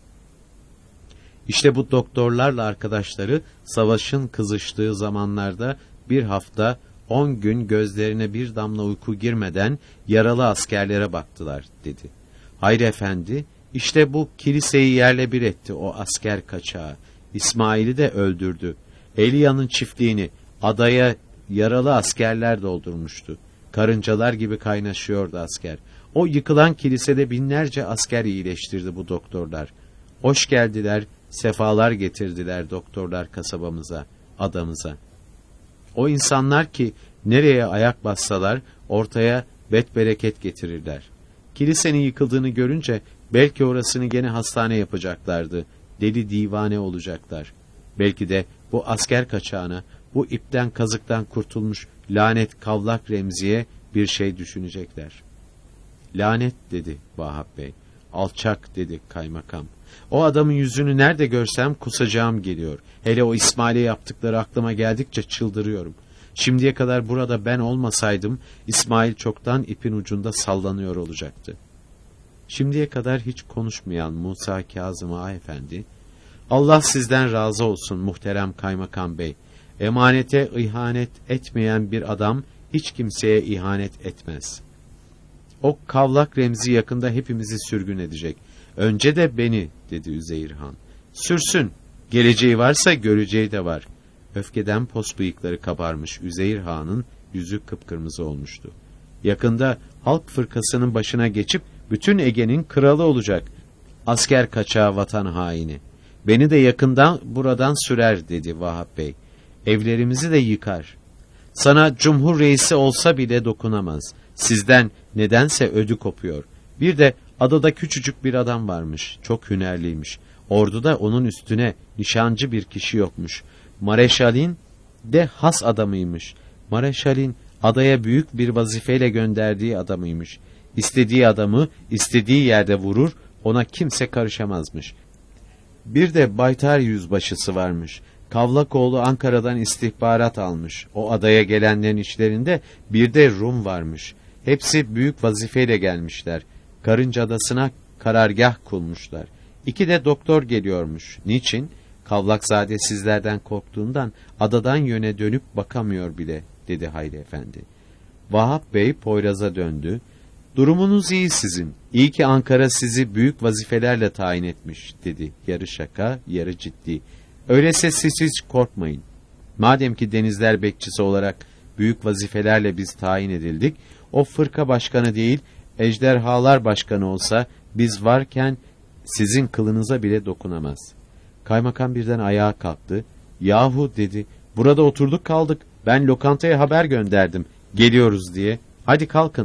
İşte bu doktorlarla arkadaşları savaşın kızıştığı zamanlarda bir hafta, on gün gözlerine bir damla uyku girmeden yaralı askerlere baktılar, dedi. "Hayri Efendi, işte bu kiliseyi yerle bir etti o asker kaçağı. İsmail'i de öldürdü. Elia'nın çiftliğini adaya yaralı askerler doldurmuştu. Karıncalar gibi kaynaşıyordu asker. O yıkılan kilisede binlerce asker iyileştirdi bu doktorlar. Hoş geldiler, sefalar getirdiler doktorlar kasabamıza, adamıza. O insanlar ki nereye ayak bassalar ortaya betbereket getirirler. Kilisenin yıkıldığını görünce belki orasını gene hastane yapacaklardı. Deli divane olacaklar. Belki de bu asker kaçağına, bu ipten kazıktan kurtulmuş lanet kavlak Remzi'ye bir şey düşünecekler." "Lanet," dedi Vahap Bey. "Alçak," dedi kaymakam. "O adamın yüzünü nerede görsem kusacağım geliyor. Hele o İsmail'e yaptıkları aklıma geldikçe çıldırıyorum. Şimdiye kadar burada ben olmasaydım İsmail çoktan ipin ucunda sallanıyor olacaktı." Şimdiye kadar hiç konuşmayan Musa Kazım Ağa Efendi, "Allah sizden razı olsun muhterem kaymakam bey. Emanete ihanet etmeyen bir adam hiç kimseye ihanet etmez. O kavlak Remzi yakında hepimizi sürgün edecek. Önce de beni," dedi Üzeyir Han. "Sürsün. Geleceği varsa göreceği de var." Öfkeden pos bıyıkları kabarmış Üzeyir Han'ın yüzü kıpkırmızı olmuştu. "Yakında halk fırkasının başına geçip bütün Ege'nin kralı olacak. Asker kaçağı, vatan haini. Beni de yakından buradan sürer," dedi Vahap Bey. "Evlerimizi de yıkar. Sana cumhur reisi olsa bile dokunamaz. Sizden nedense ödü kopuyor. Bir de Adada küçücük bir adam varmış, çok hünerliymiş. Orduda onun üstüne nişancı bir kişi yokmuş. Mareşalin de has adamıymış. Mareşalin adaya büyük bir vazifeyle gönderdiği adamıymış. İstediği adamı istediği yerde vurur, ona kimse karışamazmış. Bir de Baytar yüzbaşısı varmış. Kavlakoğlu Ankara'dan istihbarat almış. O adaya gelenlerin içlerinde bir de Rum varmış. Hepsi büyük vazifeyle gelmişler. Karınca Adası'na karargah kurmuşlar. İki de doktor geliyormuş. Niçin? Kavlakzade sizlerden korktuğundan adadan yöne dönüp bakamıyor bile, dedi Hayri Efendi. Vahap Bey Poyraz'a döndü. Durumunuz iyi sizin. İyi ki Ankara sizi büyük vazifelerle tayin etmiş, dedi. Yarı şaka, yarı ciddi. Öyleyse siz hiç korkmayın. Madem ki denizler bekçisi olarak büyük vazifelerle biz tayin edildik, o fırka başkanı değil, ejderhalar başkanı olsa, biz varken sizin kılınıza bile dokunamaz. Kaymakam birden ayağa kalktı. Yahu, dedi, burada oturduk kaldık. Ben lokantaya haber gönderdim, geliyoruz diye. Hadi kalkın.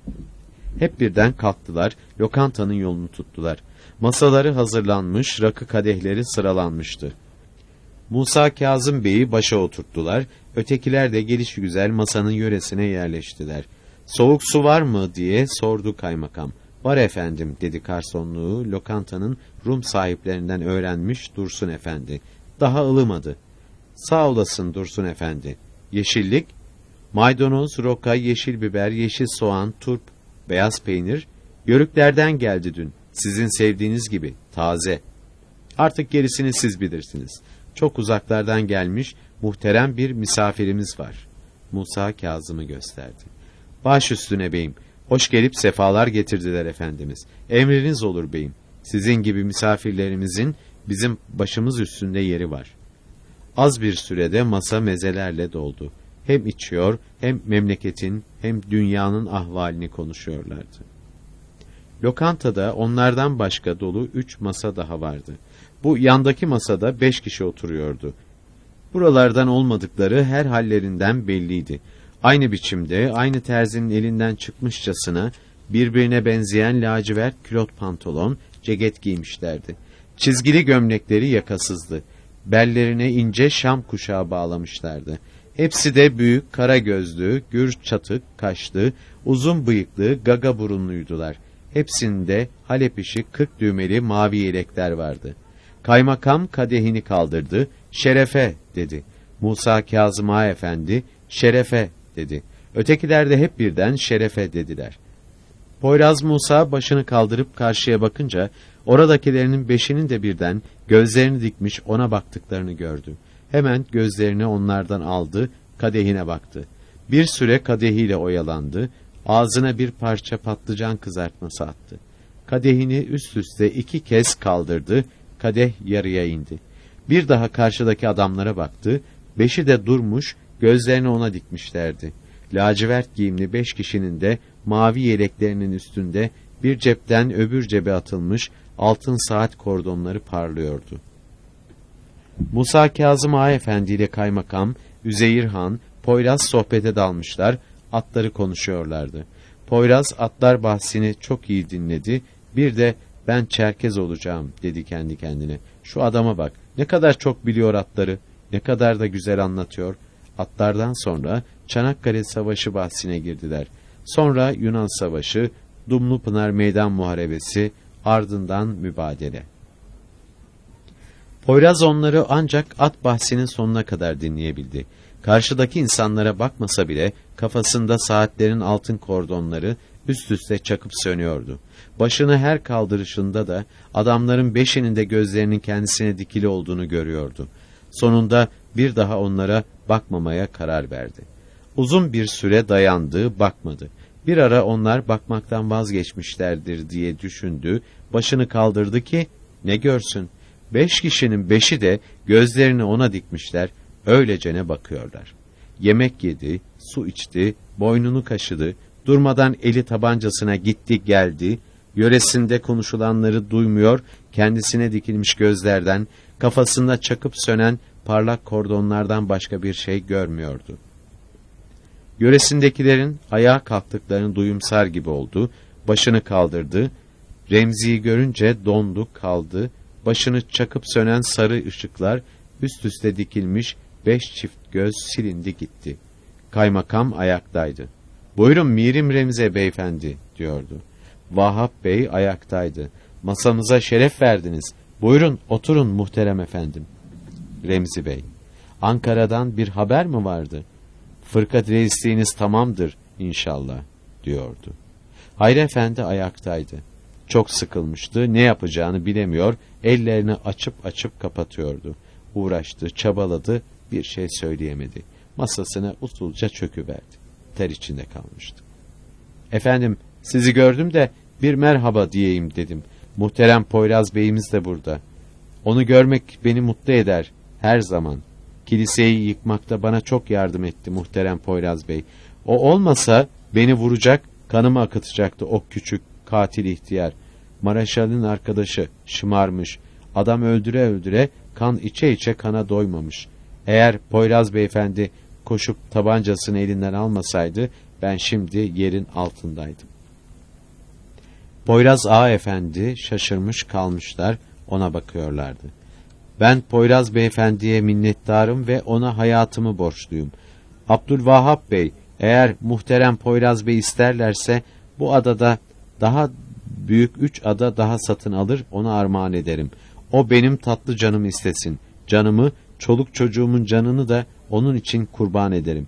Hep birden kalktılar, lokantanın yolunu tuttular. Masaları hazırlanmış, rakı kadehleri sıralanmıştı. Musa Kazım Bey'i başa oturttular, ötekiler de gelişigüzel masanın yöresine yerleştiler. Soğuk su var mı diye sordu kaymakam. Var efendim, dedi garsonluğu lokantanın Rum sahiplerinden öğrenmiş Dursun Efendi. Daha ılımadı. Sağ olasın Dursun Efendi. Yeşillik, maydanoz, roka, yeşil biber, yeşil soğan, turp, beyaz peynir, yörüklerden geldi dün. Sizin sevdiğiniz gibi, taze. Artık gerisini siz bilirsiniz. Çok uzaklardan gelmiş, muhterem bir misafirimiz var. Musa Kazım'ı gösterdi. Baş üstüne beyim, hoş gelip sefalar getirdiler efendimiz. Emriniz olur beyim. Sizin gibi misafirlerimizin bizim başımız üstünde yeri var. Az bir sürede masa mezelerle doldu. Hem içiyor, hem memleketin, hem dünyanın ahvalini konuşuyorlardı. Lokantada onlardan başka dolu üç masa daha vardı. Bu yandaki masada beş kişi oturuyordu. Buralardan olmadıkları her hallerinden belliydi. Aynı biçimde, aynı terzinin elinden çıkmışçasına birbirine benzeyen lacivert külot pantolon, ceket giymişlerdi. Çizgili gömlekleri yakasızdı. Bellerine ince şam kuşağı bağlamışlardı. Hepsi de büyük, kara gözlü, gür çatık, kaşlı, uzun bıyıklı, gaga burunluydular. Hepsinde Halep işi kırk düğmeli mavi yelekler vardı. Kaymakam kadehini kaldırdı, şerefe, dedi. Musa Kazım Ağa Efendi, şerefe, dedi. Ötekiler de hep birden şerefe dediler. Poyraz Musa başını kaldırıp karşıya bakınca, oradakilerinin beşinin de birden gözlerini dikmiş ona baktıklarını gördü. Hemen gözlerini onlardan aldı, kadehine baktı. Bir süre kadehiyle oyalandı, ağzına bir parça patlıcan kızartması attı. Kadehini üst üste iki kez kaldırdı, kadeh yarıya indi. Bir daha karşıdaki adamlara baktı, beşi de durmuş, gözlerini ona dikmişlerdi. Lacivert giyimli beş kişinin de mavi yeleklerinin üstünde bir cepten öbür cebe atılmış altın saat kordonları parlıyordu. Musa Kazım Ağa Efendi ile kaymakam, Üzeyir Han, Poyraz sohbete dalmışlar, atları konuşuyorlardı. Poyraz atlar bahsini çok iyi dinledi, bir de ben Çerkez olacağım, dedi kendi kendine. Şu adama bak, ne kadar çok biliyor atları, ne kadar da güzel anlatıyor. Atlardan sonra Çanakkale Savaşı bahsine girdiler. Sonra Yunan Savaşı, Dumlupınar Meydan Muharebesi, ardından mübadele. Poyraz onları ancak at bahsinin sonuna kadar dinleyebildi. Karşıdaki insanlara bakmasa bile kafasında saatlerin altın kordonları üst üste çakıp sönüyordu. Başını her kaldırışında da adamların beşinin de gözlerinin kendisine dikili olduğunu görüyordu. Sonunda bir daha onlara bakmamaya karar verdi. Uzun bir süre dayandı, bakmadı. Bir ara onlar bakmaktan vazgeçmişlerdir diye düşündü, başını kaldırdı ki ne görsün? Beş kişinin beşi de gözlerini ona dikmişler, öylecene bakıyorlar. Yemek yedi, su içti, boynunu kaşıdı, durmadan eli tabancasına gitti geldi, yöresinde konuşulanları duymuyor, kendisine dikilmiş gözlerden, kafasında çakıp sönen parlak kordonlardan başka bir şey görmüyordu. Yöresindekilerin ayağa kalktıklarını duyumsar gibi oldu, başını kaldırdı, Remzi'yi görünce dondu kaldı, başını çakıp sönen sarı ışıklar üst üste dikilmiş beş çift göz silindi gitti. Kaymakam ayaktaydı. "Buyurun Mirim Remzi beyefendi," diyordu. Vahap Bey ayaktaydı. "Masamıza şeref verdiniz. Buyurun oturun muhterem efendim." Remzi Bey: "Ankara'dan bir haber mi vardı? Fırkat reisliğiniz tamamdır inşallah," diyordu. Hayri Efendi ayaktaydı. Çok sıkılmıştı, ne yapacağını bilemiyor, ellerini açıp açıp kapatıyordu. Uğraştı, çabaladı, bir şey söyleyemedi. Masasına usulca çöküverdi. Ter içinde kalmıştı. "Efendim, sizi gördüm de bir merhaba diyeyim dedim. Muhterem Poyraz Bey'imiz de burada. Onu görmek beni mutlu eder her zaman. Kiliseyi yıkmakta bana çok yardım etti muhterem Poyraz Bey. O olmasa beni vuracak, kanımı akıtacaktı o küçük katil ihtiyar. Maraşal'ın arkadaşı, şımarmış. Adam öldüre öldüre, kan içe içe kana doymamış. Eğer Poyraz Beyefendi koşup tabancasını elinden almasaydı, ben şimdi yerin altındaydım." Poyraz Ağa Efendi şaşırmış kalmışlar, ona bakıyorlardı. "Ben Poyraz Beyefendi'ye minnettarım ve ona hayatımı borçluyum. Abdülvahhap Bey, eğer muhterem Poyraz Bey isterlerse, bu adada daha büyük üç ada daha satın alır, ona armağan ederim. O benim tatlı canımı istesin. Canımı, çoluk çocuğumun canını da onun için kurban ederim.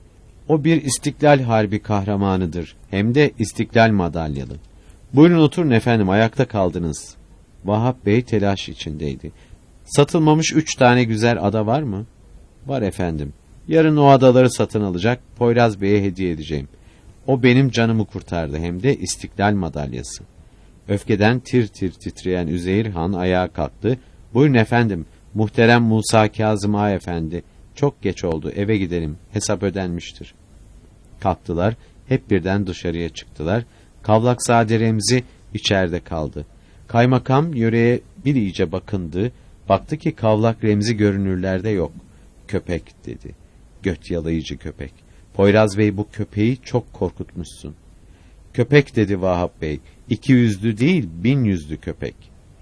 O bir İstiklal Harbi kahramanıdır. Hem de İstiklal madalyalı. Buyurun oturun efendim, ayakta kaldınız." Vahap Bey telaş içindeydi. "Satılmamış üç tane güzel ada var mı?" "Var efendim. Yarın o adaları satın alacak, Poyraz Bey'e hediye edeceğim. O benim canımı kurtardı, hem de İstiklal madalyası." Öfkeden tir tir titreyen Üzeyir Han ayağa kalktı. "Buyurun efendim, muhterem Musa Kazım Ağa Efendi. Çok geç oldu, eve gidelim, hesap ödenmiştir." Kalktılar, hep birden dışarıya çıktılar. Kavlaksade Remzi içeride kaldı. Kaymakam yöreye bir iyice bakındı. Baktı ki Kavlak Remzi görünürlerde yok. "Köpek," dedi. "Göt yalayıcı köpek. Poyraz Bey, bu köpeği çok korkutmuşsun." "Köpek," dedi Vahap Bey. "İki yüzlü değil, bin yüzlü köpek."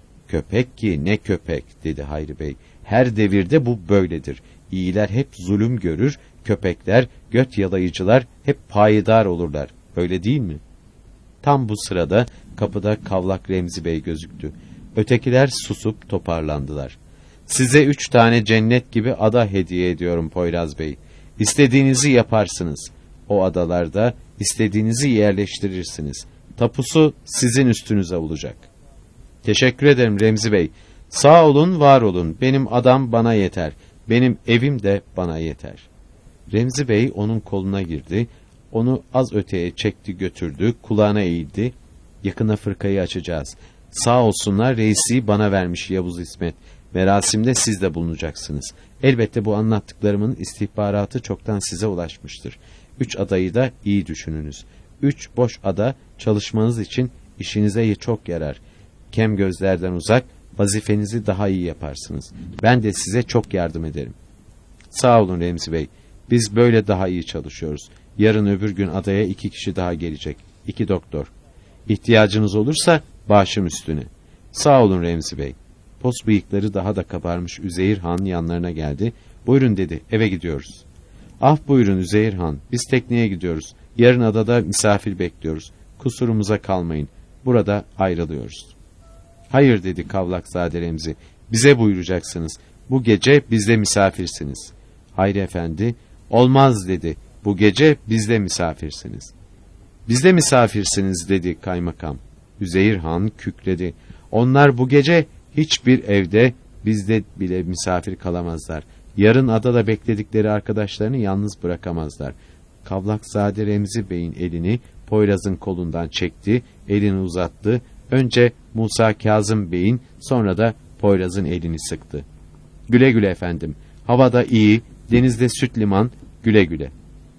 "Köpek ki ne köpek," dedi Hayri Bey. "Her devirde bu böyledir. İyiler hep zulüm görür, köpekler, göt yalayıcılar hep payidar olurlar. Öyle değil mi?" Tam bu sırada kapıda Kavlak Remzi Bey gözüktü. Ötekiler susup toparlandılar. "Size üç tane cennet gibi ada hediye ediyorum Poyraz Bey. İstediğinizi yaparsınız. O adalarda istediğinizi yerleştirirsiniz. Tapusu sizin üstünüze olacak." "Teşekkür ederim Remzi Bey. Sağ olun, var olun. Benim adam bana yeter. Benim evim de bana yeter." Remzi Bey onun koluna girdi. Onu az öteye çekti götürdü. Kulağına eğildi. "Yakına fırkayı açacağız. Sağ olsunlar, reisi bana vermiş Yavuz İsmet. Merasimde siz de bulunacaksınız. Elbette bu anlattıklarımın istihbaratı çoktan size ulaşmıştır. Üç adayı da iyi düşününüz. Üç boş ada çalışmanız için işinize çok yarar. Kem gözlerden uzak, vazifenizi daha iyi yaparsınız. Ben de size çok yardım ederim." "Sağ olun Remzi Bey. Biz böyle daha iyi çalışıyoruz. Yarın öbür gün adaya iki kişi daha gelecek. İki doktor. İhtiyacınız olursa başım üstüne." "Sağ olun Remzi Bey." Pos bıyıkları daha da kabarmış Üzeyir Han yanlarına geldi. "Buyurun," dedi, "eve gidiyoruz." "Ah buyurun Üzeyir Han, biz tekneye gidiyoruz. Yarın adada misafir bekliyoruz. Kusurumuza kalmayın. Burada ayrılıyoruz." "Hayır," dedi Kavlaksade Remzi. "Bize buyuracaksınız. Bu gece bizde misafirsiniz." Hayri Efendi, "Olmaz," dedi. "Bu gece bizde misafirsiniz." "Bizde misafirsiniz," dedi kaymakam. Üzeyir Han kükredi. "Onlar bu gece hiçbir evde bizde bile misafir kalamazlar. Yarın adada bekledikleri arkadaşlarını yalnız bırakamazlar." Kavlaksade Remzi Bey'in elini Poyraz'ın kolundan çekti, elini uzattı. Önce Musa Kazım Bey'in, sonra da Poyraz'ın elini sıktı. "Güle güle efendim. Havada iyi, denizde süt liman, güle güle."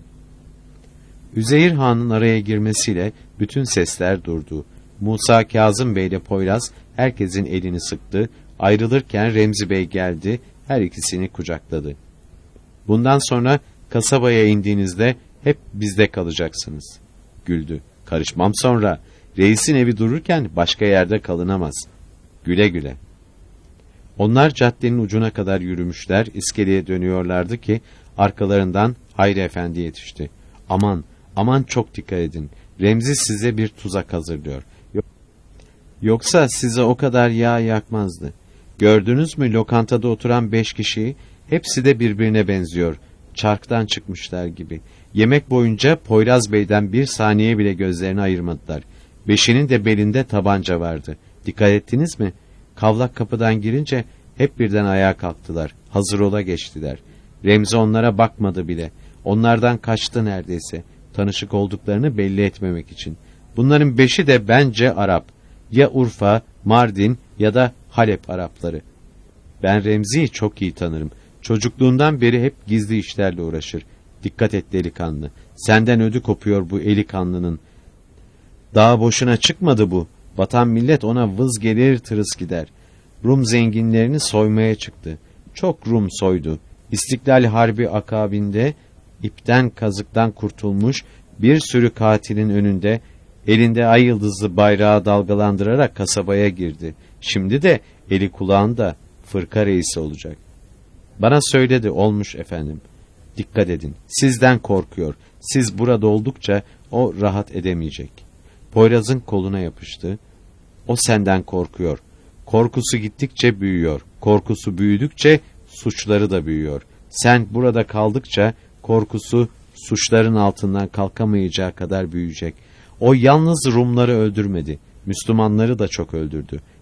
Üzeyir Han'ın araya girmesiyle bütün sesler durdu. Musa Kazım Bey ile Poyraz herkesin elini sıktı. Ayrılırken Remzi Bey geldi, her ikisini kucakladı. "Bundan sonra kasabaya indiğinizde hep bizde kalacaksınız." Güldü. "Karışmam sonra. Reisin evi dururken başka yerde kalınamaz. Güle güle. Onlar caddenin ucuna kadar yürümüşler, iskeleye dönüyorlardı ki arkalarından Hayri Efendi yetişti. Aman, aman çok dikkat edin. Remzi size bir tuzak hazırlıyor. Yoksa size o kadar yağ yakmazdı. Gördünüz mü lokantada oturan beş kişiyi? Hepsi de birbirine benziyor. Çarktan çıkmışlar gibi. Yemek boyunca Poyraz Bey'den bir saniye bile gözlerini ayırmadılar. Beşinin de belinde tabanca vardı. Dikkat ettiniz mi? Kavlak kapıdan girince hep birden ayağa kalktılar. Hazır ola geçtiler. Remzi onlara bakmadı bile. Onlardan kaçtı neredeyse. Tanışık olduklarını belli etmemek için. Bunların beşi de bence Arap. Ya Urfa, Mardin ya da Halep Arapları. Ben Remzi'yi çok iyi tanırım. Çocukluğundan beri hep gizli işlerle uğraşır. Dikkat et delikanlı. Senden ödü kopuyor bu eli kanlının. Daha boşuna çıkmadı bu. Vatan millet ona vız gelir tırıs gider. Rum zenginlerini soymaya çıktı. Çok Rum soydu. İstiklal Harbi akabinde ipten kazıktan kurtulmuş bir sürü katilin önünde elinde ay yıldızlı bayrağı dalgalandırarak kasabaya girdi. Şimdi de eli kulağında fırka reisi olacak. Bana söyledi, olmuş efendim. Dikkat edin. Sizden korkuyor. Siz burada oldukça o rahat edemeyecek. Poyraz'ın koluna yapıştı. O senden korkuyor. Korkusu gittikçe büyüyor. Korkusu büyüdükçe suçları da büyüyor. Sen burada kaldıkça korkusu suçların altından kalkamayacağı kadar büyüyecek. O yalnız Rumları öldürmedi. Müslümanları da çok öldürdü.